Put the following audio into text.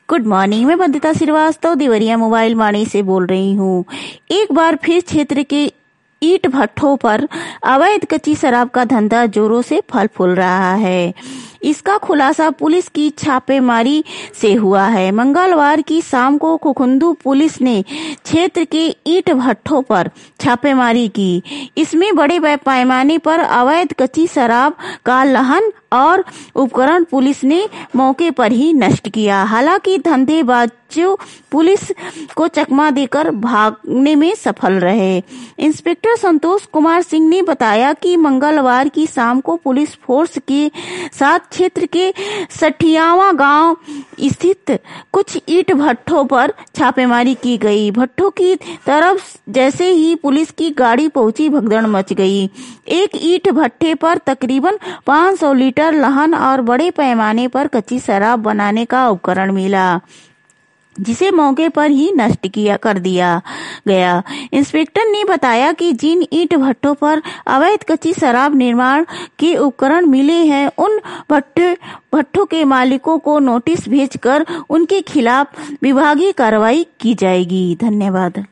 Good morning. मैं Bandita Srivastava Deoria mobile Vani से बोल रही हूँ। एक बार फिर क्षेत्र के ईंट भट्ठों पर अवैध कच्ची शराब का धंधा जोरों से फल फूल रहा है। इसका खुलासा पुलिस की छापेमारी से हुआ है। मंगलवार की शाम को खुखुंदू पुलिस ने क्षेत्र के ईंट भट्ठों पर छापेमारी की। इसमें बड़े पैमाने पर अवैध कच्ची शराब का लहन और उपकरण पुलिस ने मौके पर ही नष्ट किया। हालांकि धंधेबाजों पुलिस को चकमा देकर भागने में सफल रहे। इंस्पेक्टर संतोष कुमार सिंह ने बताया कि मंगलवार की शाम को पुलिस फोर्स के साथ क्षेत्र के सठियावा गांव स्थित कुछ ईंट भट्ठों पर छापेमारी की गई। भट्ठों की तरफ जैसे ही पुलिस की गाड़ी पहुंची, भगदड़ मच गई। एक ईंट भट्ठे पर तकरीबन 500 लीटर लहन और बड़े पैमाने पर कच्ची शराब बनाने का उपकरण मिला, जिसे मौके पर ही नष्ट कर दिया गया। इंस्पेक्टर ने बताया कि जिन ईंट भट्ठों पर अवैध कच्ची शराब निर्माण के उपकरण मिले हैं, उन भट्ठों के मालिकों को नोटिस भेजकर उनके खिलाफ विभागीय कार्रवाई की जाएगी। धन्यवाद।